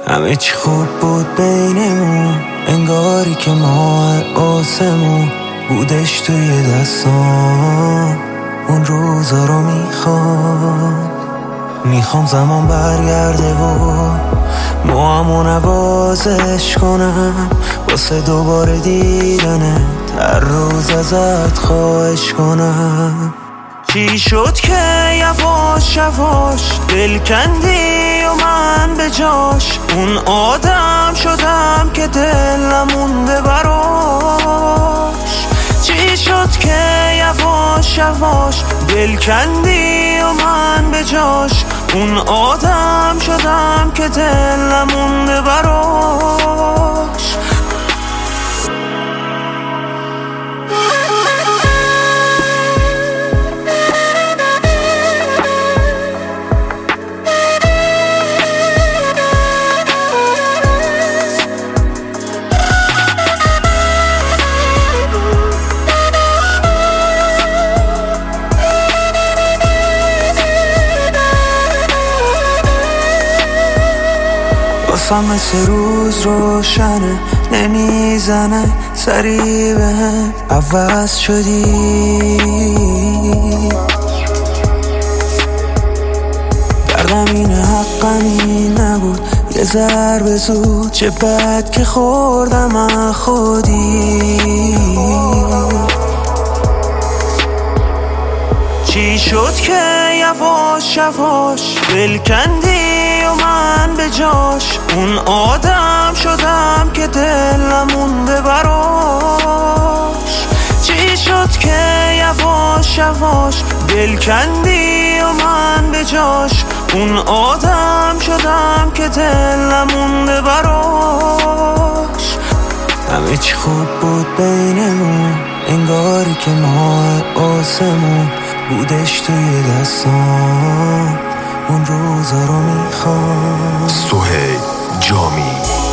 همه چی خوب بود بینمون، انگاری که ماه آسمون بودش توی دستان. اون روزا رو میخوام زمان برگرده و موامو نوازش کنم واسه دوباره دیدنت، هر روز ازت خواهش کنم. چی شد که یواش یواش دل کندی و من به جاش اون آدم شدم که دلم مونده براش؟ چی شد که یواش یواش دل کندی و من به جاش اون آدم شدم که دلم مونده براش؟ واسم مثل روز روشنه، نمیزنه سری بهم، عوض شدی. دردم اینه حقم این نبود، یه ضربه زود، چه بد که خوردم از خودی. چی شد که یواش یواش دل کندی و من به جاش اون آدم شدم که دلم مونده براش؟ چی شد که یواش یواش دل کندی و من به جاش اون آدم شدم که دلم مونده براش؟ همه چی خوب بود بینمون، انگاری که ماه آسمون بودش توی دستان. اون روزا رو میخوام. سهیل جامی.